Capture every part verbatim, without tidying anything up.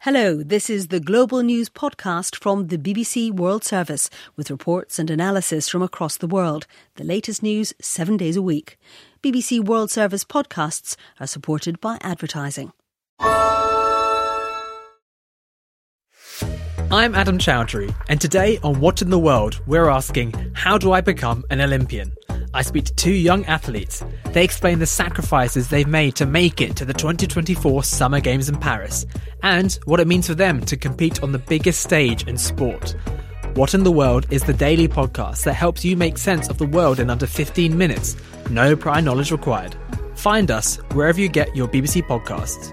Hello, this is the Global News podcast from the B B C World Service with reports and analysis from across the world. The latest news seven days a week. B B C World Service podcasts are supported by advertising. I'm Adam Chowdhury, and today on What in the World, we're asking, how do I become an Olympian? I speak to two young athletes. They explain the sacrifices they've made to make it to the twenty twenty-four Summer Games in Paris, and what it means for them to compete on the biggest stage in sport. What in the World is the daily podcast that helps you make sense of the world in under fifteen minutes. No prior knowledge required. Find us wherever you get your B B C podcasts.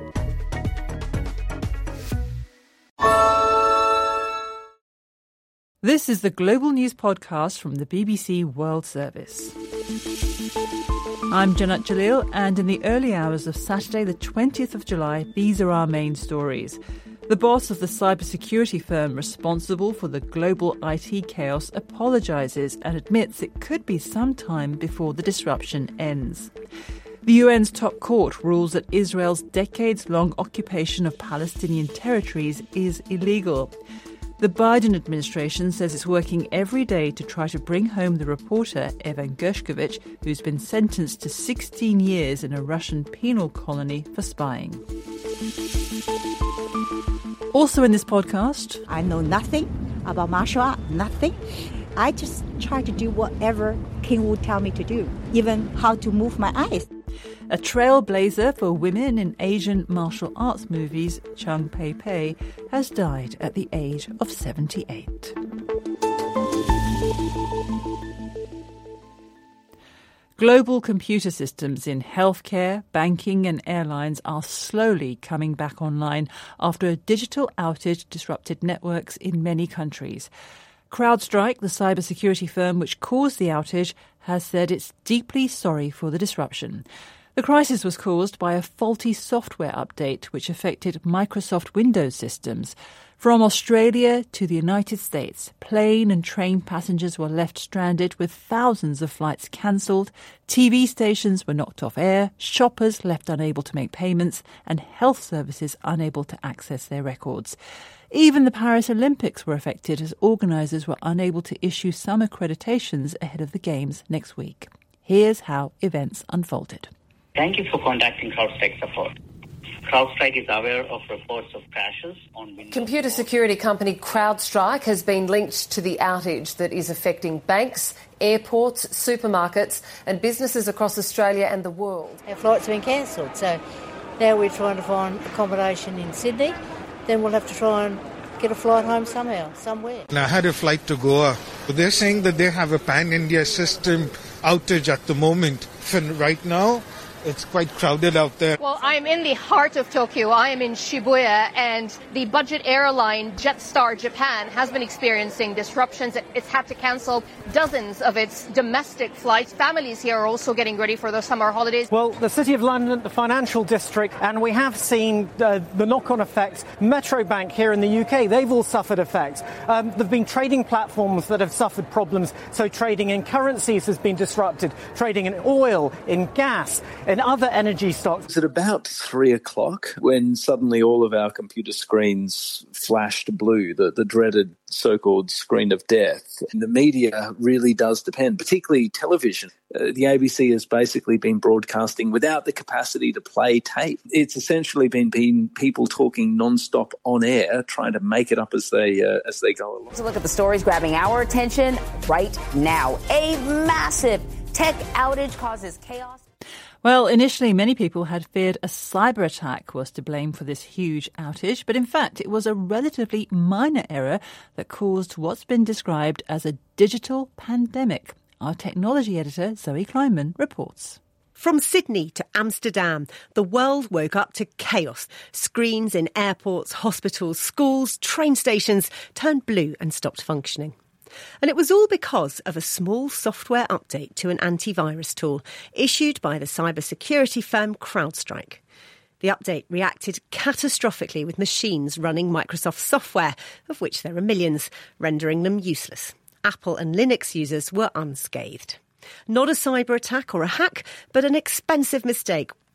This is the Global News Podcast from the B B C World Service. I'm Janat Jalil, and in the early hours of Saturday the twentieth of July, these are our main stories. The boss of the cybersecurity firm responsible for the global I T chaos apologises and admits it could be some time before the disruption ends. The U N's top court rules that Israel's decades-long occupation of Palestinian territories is illegal. The Biden administration says it's working every day to try to bring home the reporter Evan Gershkovich, who's been sentenced to sixteen years in a Russian penal colony for spying. Also in this podcast, I know nothing about martial art, nothing. I just try to do whatever King Wu tell me to do, even how to move my eyes. A trailblazer for women in Asian martial arts movies, Chung Pei Pei, has died at the age of seventy-eight. Global computer systems in healthcare, banking and airlines are slowly coming back online after a digital outage disrupted networks in many countries. CrowdStrike, the cybersecurity firm which caused the outage, has said it's deeply sorry for the disruption. The crisis was caused by a faulty software update which affected Microsoft Windows systems. From Australia to the United States, plane and train passengers were left stranded with thousands of flights cancelled, T V stations were knocked off air, shoppers left unable to make payments, and health services unable to access their records. Even the Paris Olympics were affected as organisers were unable to issue some accreditations ahead of the Games next week. Here's how events unfolded. Thank you for contacting CrowdStrike support. CrowdStrike is aware of reports of crashes on Windows. Computer security company CrowdStrike has been linked to the outage that is affecting banks, airports, supermarkets and businesses across Australia and the world. Our flight's been cancelled, so now we're trying to find accommodation in Sydney. Then we'll have to try and get a flight home somehow, somewhere. I had a flight to Goa. They're saying that they have a pan-India system outage at the moment. And right now, it's quite crowded out there. Well, I'm in the heart of Tokyo. I am in Shibuya, and the budget airline Jetstar Japan has been experiencing disruptions. It's had to cancel dozens of its domestic flights. Families here are also getting ready for the summer holidays. Well, the City of London, the financial district, and we have seen uh, the knock-on effects. Metro Bank here in the U K, they've all suffered effects. Um, there have been trading platforms that have suffered problems. So trading in currencies has been disrupted. Trading in oil, in gas, and other energy stocks. It's at about three o'clock when suddenly all of our computer screens flashed blue, the, the dreaded so-called screen of death. And the media really does depend, particularly television. Uh, the A B C has basically been broadcasting without the capacity to play tape. It's essentially been, been people talking non-stop on air, trying to make it up as they uh, as they go along. To look at the stories grabbing our attention right now. A massive tech outage causes chaos. Well, initially, many people had feared a cyber attack was to blame for this huge outage, but in fact, it was a relatively minor error that caused what's been described as a digital pandemic. Our technology editor, Zoe Kleinman, reports. From Sydney to Amsterdam, the world woke up to chaos. Screens in airports, hospitals, schools, train stations turned blue and stopped functioning. And it was all because of a small software update to an antivirus tool issued by the cybersecurity firm CrowdStrike. The update reacted catastrophically with machines running Microsoft software, of which there are millions, rendering them useless. Apple and Linux users were unscathed. Not a cyber attack or a hack, but an expensive mistake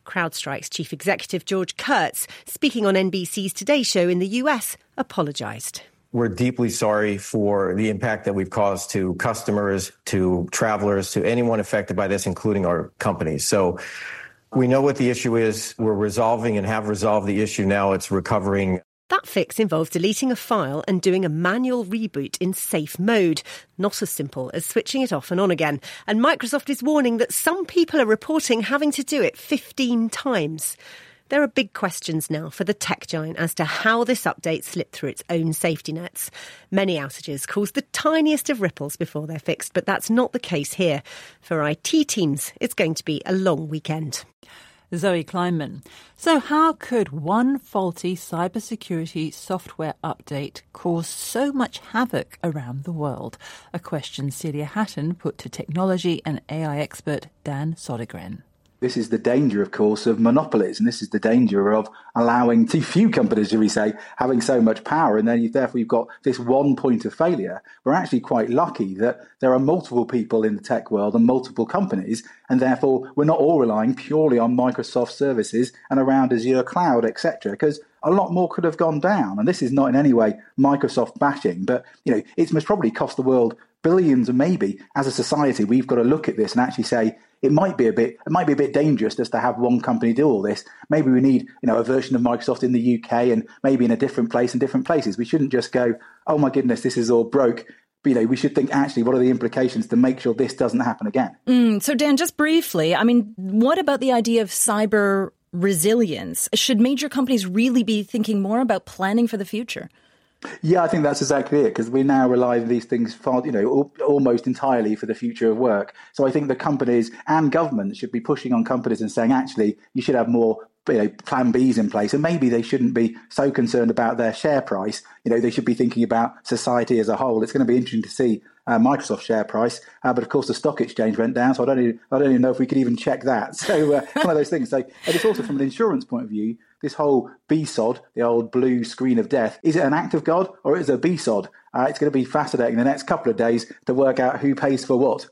CrowdStrike's chief executive George Kurtz, speaking on N B C's Today Show in the U S, apologised. We're deeply sorry for the impact that we've caused to customers, to travelers, to anyone affected by this, including our companies. So we know what the issue is. We're resolving and have resolved the issue now. It's recovering. That fix involves deleting a file and doing a manual reboot in safe mode. Not as simple as switching it off and on again. And Microsoft is warning that some people are reporting having to do it fifteen times. There are big questions now for the tech giant as to how this update slipped through its own safety nets. Many outages cause the tiniest of ripples before they're fixed, but that's not the case here. For I T teams, it's going to be a long weekend. Zoe Kleinman. So how could one faulty cybersecurity software update cause so much havoc around the world? A question Celia Hatton put to technology and A I expert Dan Sodergren. This is the danger, of course, of monopolies, and this is the danger of allowing too few companies, shall we say, having so much power, and then you, therefore you've got this one point of failure. We're actually quite lucky that there are multiple people in the tech world and multiple companies, and therefore we're not all relying purely on Microsoft services and around Azure Cloud, et cetera, because a lot more could have gone down. And this is not in any way Microsoft bashing, but you know, it's most probably cost the world billions, and maybe as a society we've got to look at this and actually say it might be a bit it might be a bit dangerous just to have one company do all this. Maybe we need, you know, a version of Microsoft in the U K and maybe in a different place in different places. We shouldn't just go, oh my goodness, this is all broke. But, you know, we should think actually what are the implications to make sure this doesn't happen again. Mm, so Dan, just briefly, I mean, what about the idea of cyber resilience? Should major companies really be thinking more about planning for the future? Yeah, I think that's exactly it, because we now rely on these things far, you know, almost entirely for the future of work. So I think the companies and governments should be pushing on companies and saying, actually, you should have more, you know, plan Bs in place. And maybe they shouldn't be so concerned about their share price. You know, they should be thinking about society as a whole. It's going to be interesting to see uh, Microsoft's share price. Uh, but of course, the stock exchange went down. So I don't even, I don't even know if we could even check that. So uh, one of those things. So and it's also from an insurance point of view, this whole B S O D, the old blue screen of death, is it an act of God or is it a B S O D? Uh, it's going to be fascinating the next couple of days to work out who pays for what.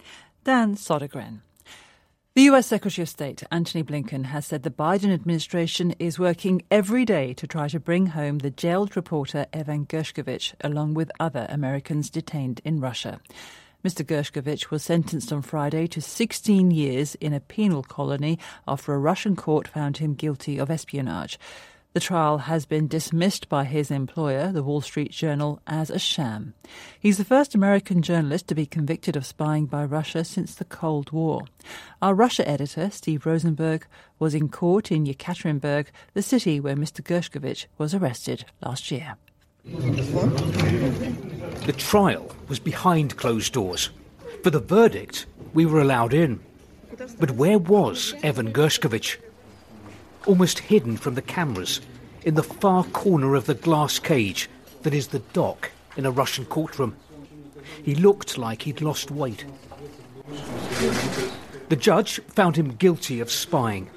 Dan Sodergren. The U S Secretary of State, Antony Blinken, has said the Biden administration is working every day to try to bring home the jailed reporter Evan Gershkovich, along with other Americans detained in Russia. Mister Gershkovich was sentenced on Friday to sixteen years in a penal colony after a Russian court found him guilty of espionage. The trial has been dismissed by his employer, the Wall Street Journal, as a sham. He's the first American journalist to be convicted of spying by Russia since the Cold War. Our Russia editor, Steve Rosenberg, was in court in Yekaterinburg, the city where Mister Gershkovich was arrested last year. The trial was behind closed doors. For the verdict, we were allowed in. But where was Evan Gershkovich? Almost hidden from the cameras, in the far corner of the glass cage that is the dock in a Russian courtroom. He looked like he'd lost weight. The judge found him guilty of spying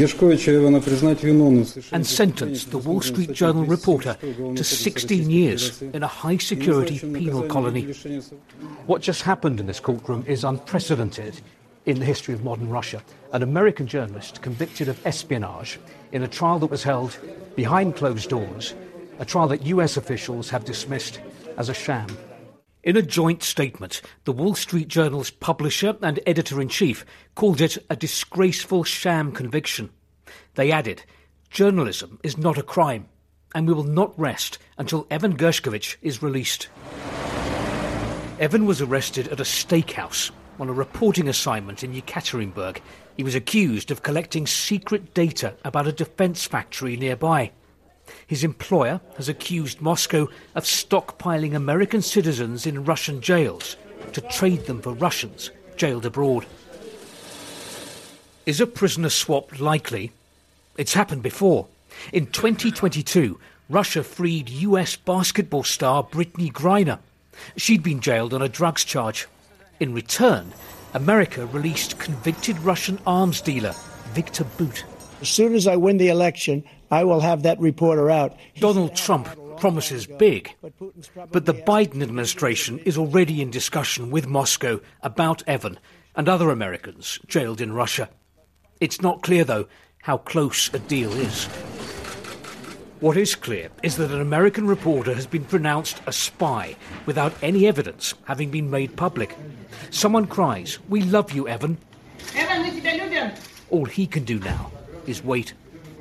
and sentenced the Wall Street Journal reporter to sixteen years in a high-security penal colony. What just happened in this courtroom is unprecedented in the history of modern Russia. An American journalist convicted of espionage in a trial that was held behind closed doors, a trial that U S officials have dismissed as a sham. In a joint statement, the Wall Street Journal's publisher and editor-in-chief called it a disgraceful sham conviction. They added, "Journalism is not a crime, and we will not rest until Evan Gershkovich is released." Evan was arrested at a steakhouse on a reporting assignment in Yekaterinburg. He was accused of collecting secret data about a defence factory nearby. His employer has accused Moscow of stockpiling American citizens in Russian jails to trade them for Russians jailed abroad. Is a prisoner swap likely? It's happened before. In twenty twenty-two, Russia freed U S basketball star Brittany Griner. She'd been jailed on a drugs charge. In return, America released convicted Russian arms dealer Victor Bout. As soon as I win the election, I will have that reporter out. Donald Trump promises big, but the Biden administration is already in discussion with Moscow about Evan and other Americans jailed in Russia. It's not clear, though, how close a deal is. What is clear is that an American reporter has been pronounced a spy without any evidence having been made public. Someone cries, "We love you, Evan." All he can do now is wait.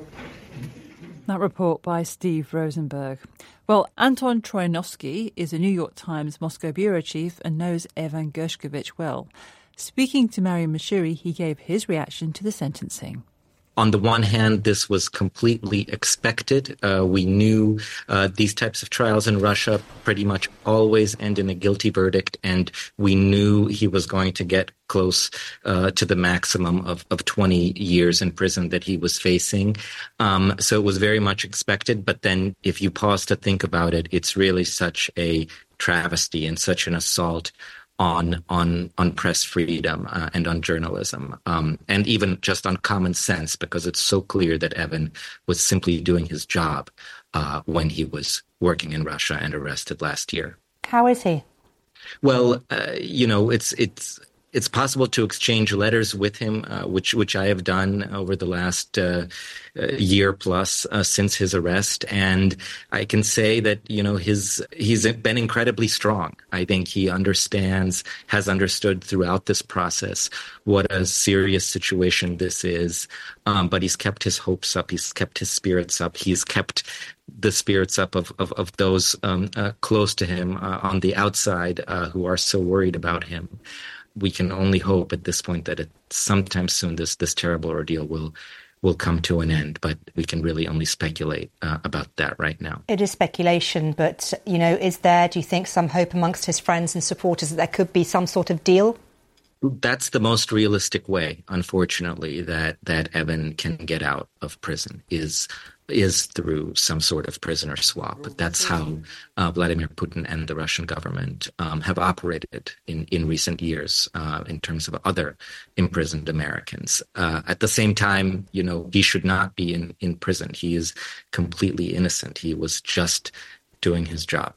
That report by Steve Rosenberg. Well, Anton Troianovsky is a New York Times Moscow bureau chief and knows Evan Gershkovich well. Speaking to Mariam Mashiri, he gave his reaction to the sentencing. On the one hand, this was completely expected. Uh, we knew uh, these types of trials in Russia pretty much always end in a guilty verdict, and we knew he was going to get close uh, to the maximum of, of twenty years in prison that he was facing. Um, so it was very much expected. But then if you pause to think about it, it's really such a travesty and such an assault on on on press freedom uh, and on journalism, um, and even just on common sense, because it's so clear that Evan was simply doing his job uh, when he was working in Russia and arrested last year. How is he? Well, uh, you know, it's it's it's possible to exchange letters with him, uh, which which I have done over the last uh, year plus uh, since his arrest, and I can say that you know his he's been incredibly strong. I think he understands, has understood throughout this process what a serious situation this is. Um, but he's kept his hopes up. He's kept his spirits up. He's kept the spirits up of of, of those um, uh, close to him uh, on the outside uh, who are so worried about him. We can only hope at this point that it, sometime soon this this terrible ordeal will will come to an end, but we can really only speculate uh, about that right now. It is speculation, but, you know, is there, do you think, some hope amongst his friends and supporters that there could be some sort of deal? That's the most realistic way, unfortunately, that, that Evan can get out of prison is is through some sort of prisoner swap. That's how uh, Vladimir Putin and the Russian government um, have operated in, in recent years uh, in terms of other imprisoned Americans. Uh, at the same time, you know, he should not be in, in prison. He is completely innocent. He was just doing his job.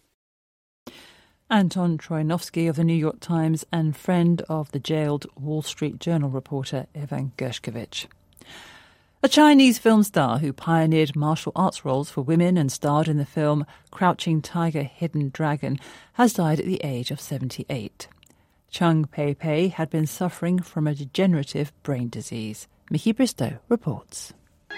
Anton Troianovsky of the New York Times and friend of the jailed Wall Street Journal reporter Evan Gershkovich. A Chinese film star who pioneered martial arts roles for women and starred in the film Crouching Tiger, Hidden Dragon has died at the age of seventy-eight. Chung Pei-Pei had been suffering from a degenerative brain disease. Mickey Bristow reports.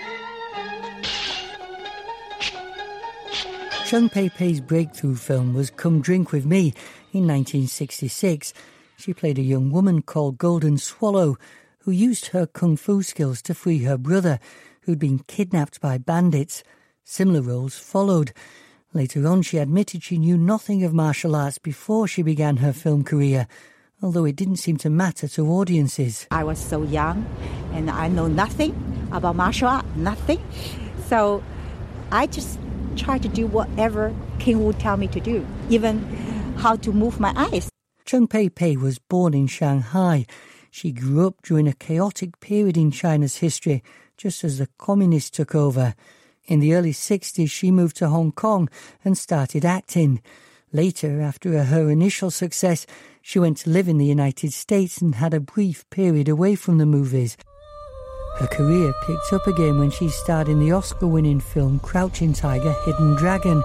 Chung Pei-Pei's breakthrough film was Come Drink With Me in nineteen sixty-six. She played a young woman called Golden Swallow, who used her kung fu skills to free her brother, who'd been kidnapped by bandits. Similar roles followed. Later on, she admitted she knew nothing of martial arts before she began her film career, although it didn't seem to matter to audiences. I was so young, and I know nothing about martial art, nothing. So I just tried to do whatever King would tell me to do, even how to move my eyes. Chung Pei-Pei was born in Shanghai. She grew up during a chaotic period in China's history, just as the communists took over. In the early sixties, she moved to Hong Kong and started acting. Later, after her initial success, she went to live in the United States and had a brief period away from the movies. Her career picked up again when she starred in the Oscar-winning film Crouching Tiger, Hidden Dragon.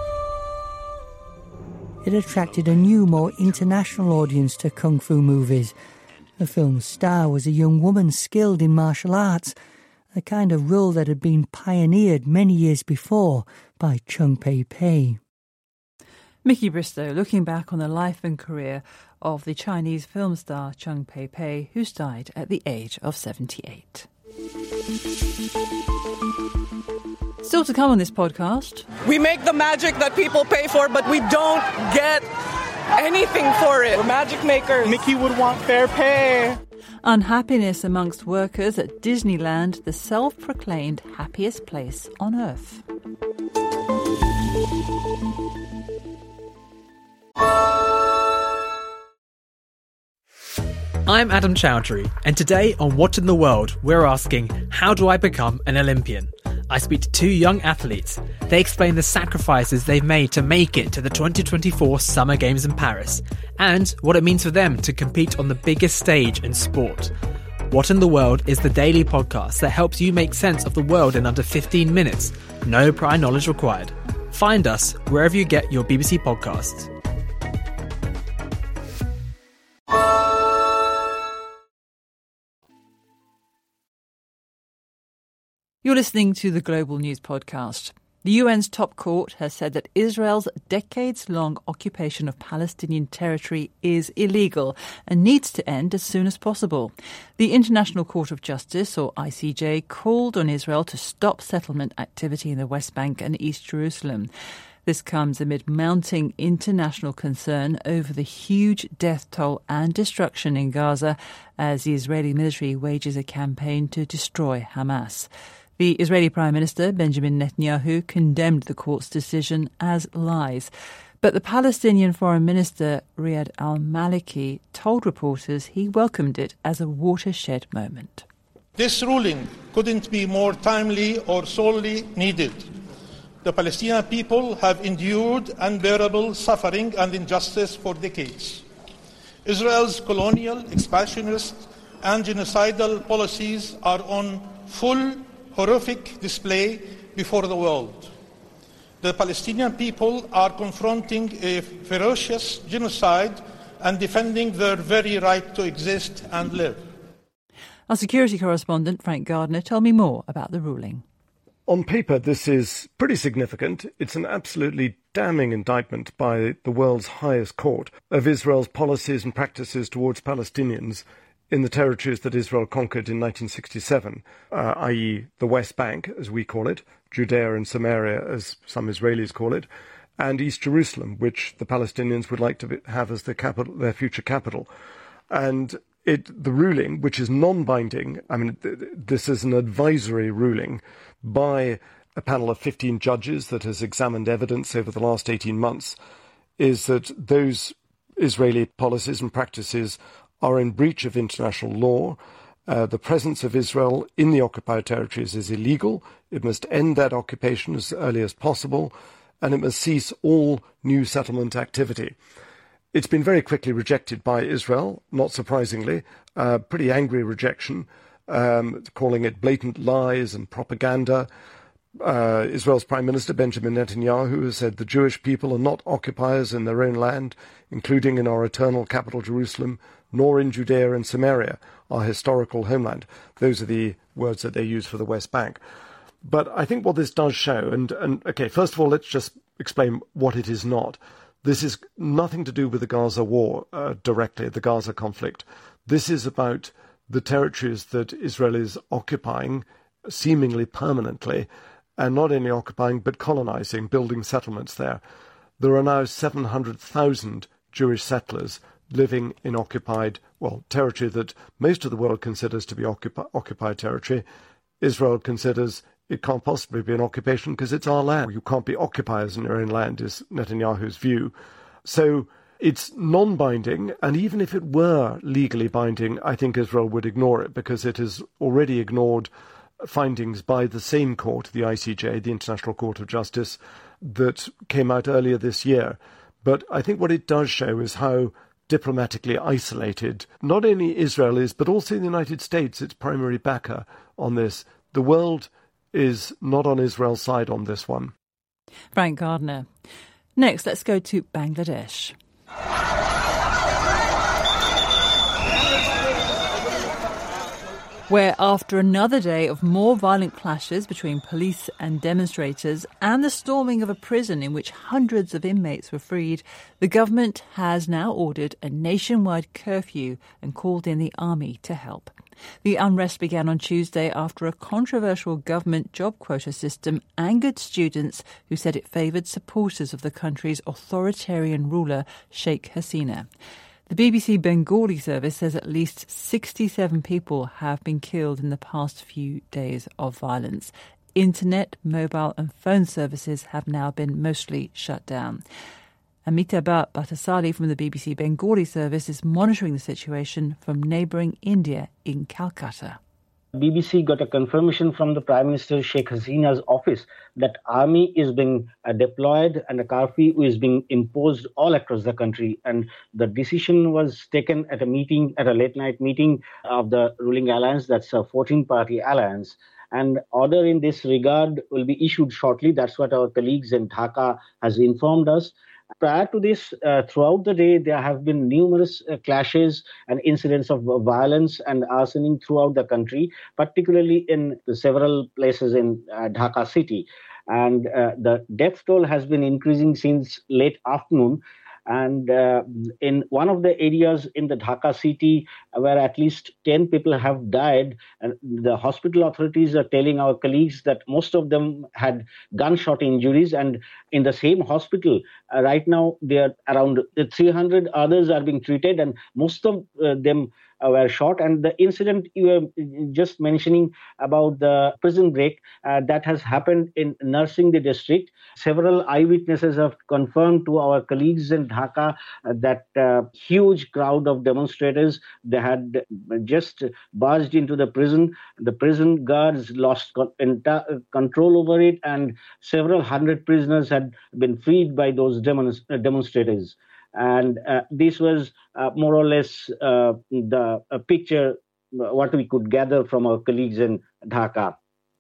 It attracted a new, more international audience to kung fu movies. The film's star was a young woman skilled in martial arts, a kind of role that had been pioneered many years before by Chung Pei-Pei. Mickey Bristow looking back on the life and career of the Chinese film star Chung Pei-Pei, who's died at the age of seventy-eight. Still to come on this podcast. We make the magic that people pay for, but we don't get anything for it. We're magic makers. Mickey would want fair pay. Unhappiness amongst workers at Disneyland, the self-proclaimed happiest place on earth. I'm Adam Chowdhury, and today on What in the World, we're asking, how do I become an Olympian? I speak to two young athletes. They explain the sacrifices they've made to make it to the twenty twenty-four Summer Games in Paris, and what it means for them to compete on the biggest stage in sport. What in the World is the daily podcast that helps you make sense of the world in under fifteen minutes. No prior knowledge required. Find us wherever you get your B B C podcasts. You're listening to the Global News Podcast. The U N's top court has said that Israel's decades-long occupation of Palestinian territory is illegal and needs to end as soon as possible. The International Court of Justice, or I C J, called on Israel to stop settlement activity in the West Bank and East Jerusalem. This comes amid mounting international concern over the huge death toll and destruction in Gaza as the Israeli military wages a campaign to destroy Hamas. The Israeli Prime Minister, Benjamin Netanyahu, condemned the court's decision as lies. But the Palestinian Foreign Minister, Riyad al-Maliki, told reporters he welcomed it as a watershed moment. This ruling couldn't be more timely or sorely needed. The Palestinian people have endured unbearable suffering and injustice for decades. Israel's colonial, expansionist, and genocidal policies are on full horrific display before the world. The Palestinian people are confronting a ferocious genocide and defending their very right to exist and live. Our security correspondent, Frank Gardner, told me more about the ruling. On paper, this is pretty significant. It's an absolutely damning indictment by the world's highest court of Israel's policies and practices towards Palestinians in the territories that Israel conquered in nineteen sixty-seven, uh, that is the West Bank, as we call it, Judea and Samaria, as some Israelis call it, and East Jerusalem, which the Palestinians would like to have as their capital, their future capital. And it, the ruling, which is non-binding, I mean, th- this is an advisory ruling by a panel of fifteen judges that has examined evidence over the last eighteen months, is that those Israeli policies and practices are in breach of international law. Uh, the presence of Israel in the occupied territories is illegal. It must end that occupation as early as possible, and it must cease all new settlement activity. It's been very quickly rejected by Israel, not surprisingly, uh, pretty angry rejection, um, calling it blatant lies and propaganda. Uh, Israel's Prime Minister Benjamin Netanyahu has said the Jewish people are not occupiers in their own land, including in our eternal capital Jerusalem, nor in Judea and Samaria, our historical homeland. Those are the words that they use for the West Bank. But I think what this does show, and, and okay, first of all, let's just explain what it is not. This is nothing to do with the Gaza war uh, directly, the Gaza conflict. This is about the territories that Israel is occupying, seemingly permanently, and not only occupying, but colonizing, building settlements there. There are now seven hundred thousand Jewish settlers living in occupied, well, territory that most of the world considers to be occupi- occupied territory. Israel considers it can't possibly be an occupation because it's our land. You can't be occupiers in your own land, is Netanyahu's view. So it's non-binding, and even if it were legally binding, I think Israel would ignore it because it has already ignored findings by the same court, the I C J, the International Court of Justice, that came out earlier this year. But I think what it does show is how diplomatically isolated not only Israel is, but also the United States, its primary backer on this. The world is not on Israel's side on this one. Frank Gardner. Next, let's go to Bangladesh. Where after another day of more violent clashes between police and demonstrators and the storming of a prison in which hundreds of inmates were freed, the government has now ordered a nationwide curfew and called in the army to help. The unrest began on Tuesday after a controversial government job quota system angered students who said it favoured supporters of the country's authoritarian ruler, Sheikh Hasina. The B B C Bengali service says at least sixty-seven people have been killed in the past few days of violence. Internet, mobile and phone services have now been mostly shut down. Amitabh Bhattacharya from the B B C Bengali service is monitoring the situation from neighbouring India in Calcutta. B B C got a confirmation from the Prime Minister Sheikh Hasina's office that army is being uh, deployed and a curfew is being imposed all across the country. And the decision was taken at a meeting, at a late night meeting of the ruling alliance, that's a fourteen-party alliance. And order in this regard will be issued shortly. That's what our colleagues in Dhaka has informed us. Prior to this, uh, throughout the day, there have been numerous uh, clashes and incidents of uh, violence and arsoning throughout the country, particularly in the several places in uh, Dhaka city. And uh, the death toll has been increasing since late afternoon. And uh, in one of the areas in the Dhaka city where at least ten people have died, and the hospital authorities are telling our colleagues that most of them had gunshot injuries. And in the same hospital, uh, right now, there are around three hundred others are being treated, and most of uh, them uh, were shot. And the incident you were just mentioning about the prison break, uh, that has happened in Narsingdi district. Several eyewitnesses have confirmed to our colleagues in Dhaka uh, that uh, huge crowd of demonstrators, they had just barged into the prison. The prison guards lost con- enta- control over it, and several hundred prisoners had been freed by those demon- uh, demonstrators. And uh, this was uh, more or less uh, the uh, picture, what we could gather from our colleagues in Dhaka.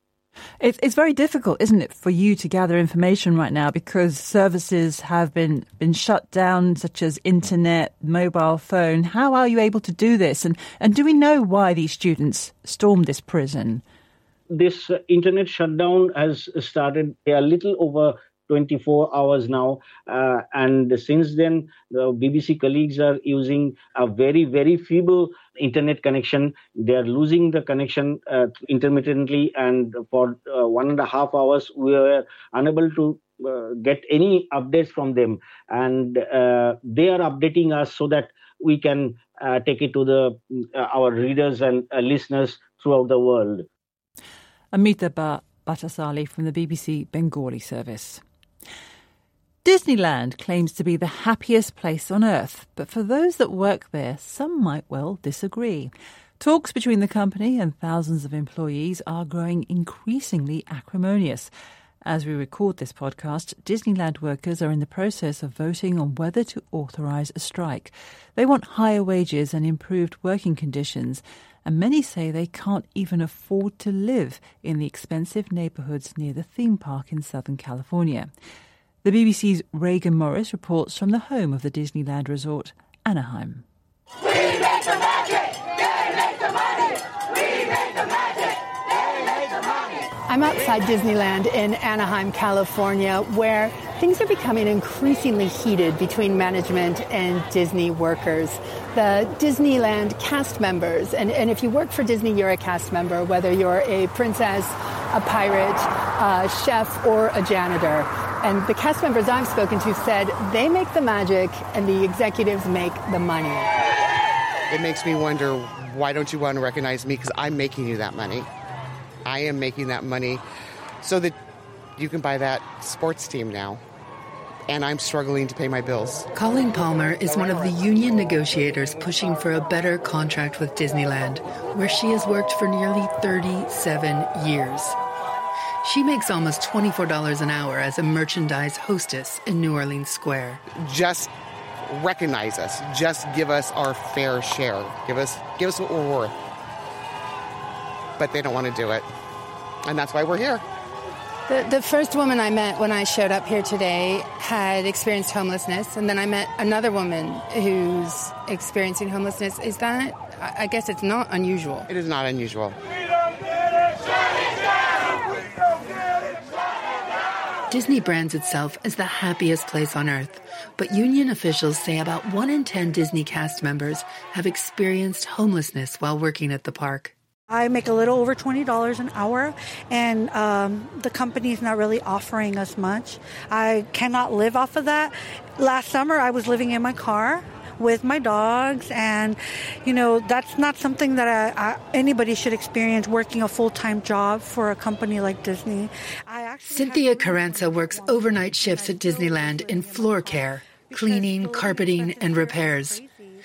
It's, it's very difficult, isn't it, for you to gather information right now because services have been, been shut down, such as internet, mobile phone. How are you able to do this? And, and do we know why these students stormed this prison? This uh, internet shutdown has started a little over twenty-four hours now. Uh, and since then, the B B C colleagues are using a very, very feeble internet connection. They are losing the connection uh, intermittently. And for uh, one and a half hours, we were unable to uh, get any updates from them. And uh, they are updating us so that we can uh, take it to the uh, our readers and uh, listeners throughout the world. Amitabh Bhattacharya from the B B C Bengali service. Disneyland claims to be the happiest place on earth, but for those that work there, some might well disagree. Talks between the company and thousands of employees are growing increasingly acrimonious. As we record this podcast, Disneyland workers are in the process of voting on whether to authorise a strike. They want higher wages and improved working conditions, and many say they can't even afford to live in the expensive neighbourhoods near the theme park in Southern California. The B B C's Reagan Morris reports from the home of the Disneyland resort, Anaheim. We make the magic, they make the money. We make the magic, they make the money. I'm outside Disneyland in Anaheim, California, where things are becoming increasingly heated between management and Disney workers. The Disneyland cast members, and, and if you work for Disney, you're a cast member, whether you're a princess, a pirate, a chef, or a janitor. And the cast members I've spoken to said they make the magic and the executives make the money. It makes me wonder, why don't you want to recognize me? Because I'm making you that money. I am making that money so that you can buy that sports team now. And I'm struggling to pay my bills. Colleen Palmer is one of the union negotiators pushing for a better contract with Disneyland, where she has worked for nearly thirty-seven years. She makes almost twenty-four dollars an hour as a merchandise hostess in New Orleans Square. Just recognize us. Just give us our fair share. Give us, give us what we're worth. But they don't want to do it. And that's why we're here. The, the first woman I met when I showed up here today had experienced homelessness, and then I met another woman who's experiencing homelessness. Is that, I guess it's not unusual. It is not unusual. Disney brands itself as the happiest place on earth, but union officials say about one in ten Disney cast members have experienced homelessness while working at the park. I make a little over twenty dollars an hour, and um, the company's not really offering us much. I cannot live off of that. Last summer, I was living in my car with my dogs, and, you know, that's not something that I, I, anybody should experience, working a full-time job for a company like Disney. I Cynthia Carranza works overnight shifts at Disneyland in floor care, cleaning, carpeting, and repairs.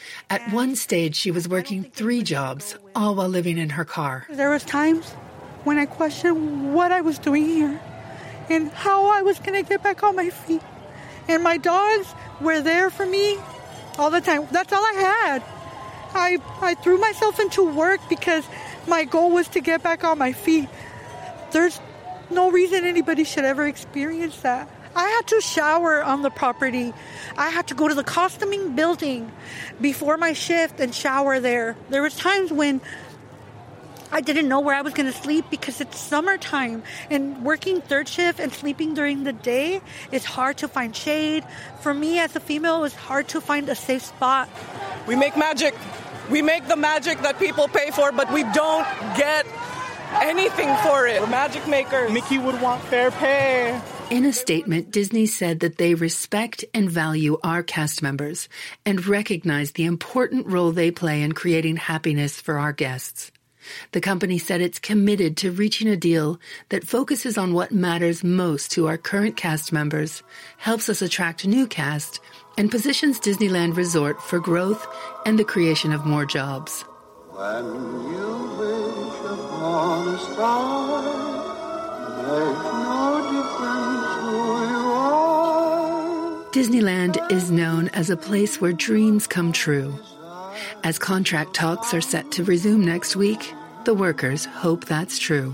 At one stage, she was working three jobs, all while living in her car. There was times when I questioned what I was doing here and how I was going to get back on my feet. And my dogs were there for me all the time. That's all I had. I, I threw myself into work because my goal was to get back on my feet. There's no reason anybody should ever experience that. I had to shower on the property. I had to go to the costuming building before my shift and shower there. There was times when I didn't know where I was going to sleep because it's summertime, and working third shift and sleeping during the day is hard to find shade. For me as a female, it's hard to find a safe spot. We make magic. We make the magic that people pay for, but we don't get anything for it. We're magic makers. Mickey would want fair pay. In a statement, Disney said that they respect and value our cast members and recognize the important role they play in creating happiness for our guests. The company said it's committed to reaching a deal that focuses on what matters most to our current cast members, helps us attract new cast, and positions Disneyland Resort for growth and the creation of more jobs. When you wish upon a star, make no difference who you are. Disneyland is known as a place where dreams come true. As contract talks are set to resume next week, the workers hope that's true.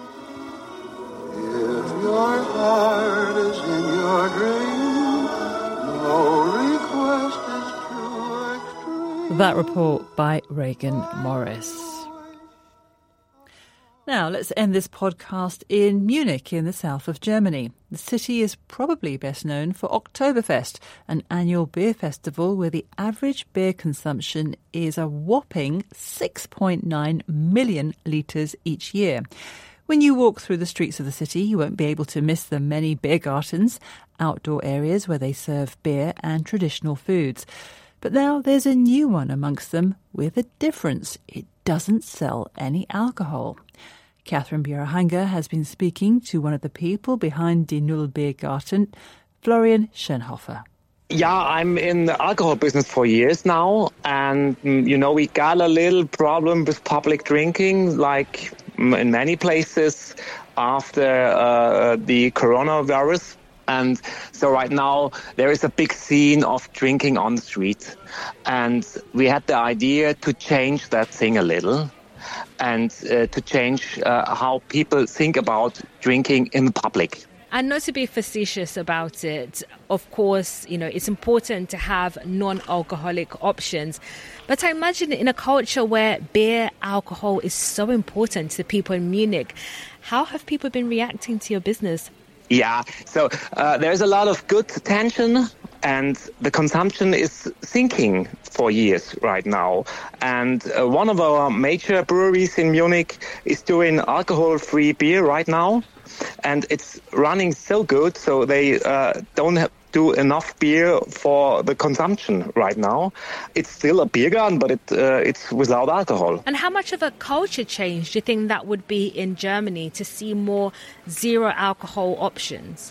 If your heart is in your dream, no request is too extreme. That report by Reagan Morris. Now, let's end this podcast in Munich in the south of Germany. The city is probably best known for Oktoberfest, an annual beer festival where the average beer consumption is a whopping six point nine million litres each year. When you walk through the streets of the city, you won't be able to miss the many beer gardens, outdoor areas where they serve beer and traditional foods. But now there's a new one amongst them with a difference. It doesn't sell any alcohol. Catherine Bierhanger has been speaking to one of the people behind Die Null Biergarten, Florian Schönhofer. Yeah, I'm in the alcohol business for years now, and, you know, we got a little problem with public drinking, like in many places after uh, the coronavirus. And so right now there is a big scene of drinking on the street. And we had the idea to change that thing a little and uh, to change uh, how people think about drinking in public. And not to be facetious about it, of course, you know, it's important to have non-alcoholic options. But I imagine in a culture where beer, alcohol is so important to people in Munich, how have people been reacting to your business? Yeah, so uh, there's a lot of good attention, and the consumption is sinking for years right now. And uh, one of our major breweries in Munich is doing alcohol-free beer right now. And it's running so good, so they uh, don't have do enough beer for the consumption right now. It's still a beer garden, but it uh, it's without alcohol. And how much of a culture change do you think that would be in Germany to see more zero alcohol options?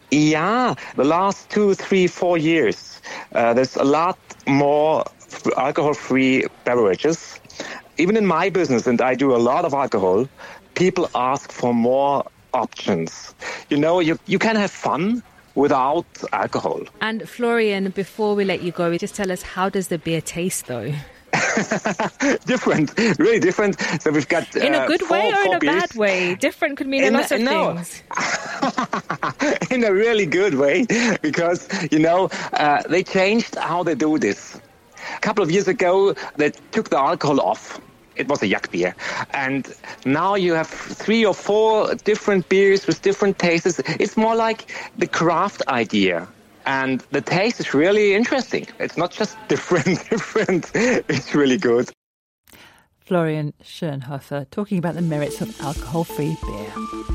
Yeah, the last two, three, four years, uh, there's a lot more alcohol-free beverages. Even in my business, and I do a lot of alcohol, people ask for more options. You know, you you can have fun without alcohol. And Florian, before we let you go, just tell us, how does the beer taste though? Different, really different. So we've got uh, in a good four, way or in a beers. bad way? Different could mean in a lot a, of no. things. In a really good way, because, you know, uh, they changed how they do this. A couple of years ago, they took the alcohol off. It was a Jack beer. And now you have three or four different beers with different tastes. It's more like the craft idea. And the taste is really interesting. It's not just different, different. It's really good. Florian Schönhofer talking about the merits of alcohol-free beer.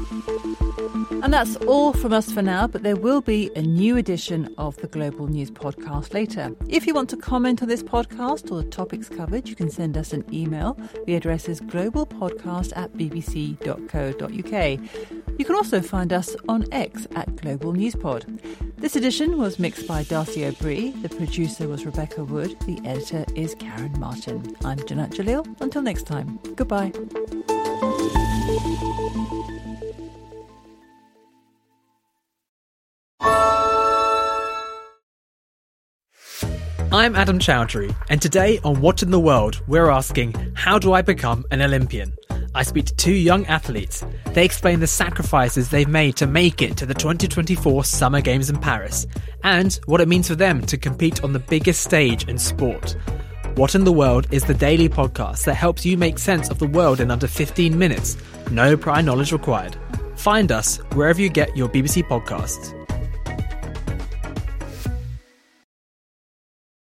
And that's all from us for now, but there will be a new edition of the Global News Podcast later. If you want to comment on this podcast or the topics covered, you can send us an email. The address is globalpodcast at bbc dot co dot uk. You can also find us on X at Global News Pod. This edition was mixed by Darcy O'Brien. The producer was Rebecca Wood. The editor is Karen Martin. I'm Janat Jalil. Until next time, goodbye. I'm Adam Chowdhury, and today on What in the World, we're asking, how do I become an Olympian? I speak to two young athletes. They explain the sacrifices they've made to make it to the twenty twenty-four Summer Games in Paris, and what it means for them to compete on the biggest stage in sport. What in the World is the daily podcast that helps you make sense of the world in under fifteen minutes. No prior knowledge required. Find us wherever you get your B B C podcasts.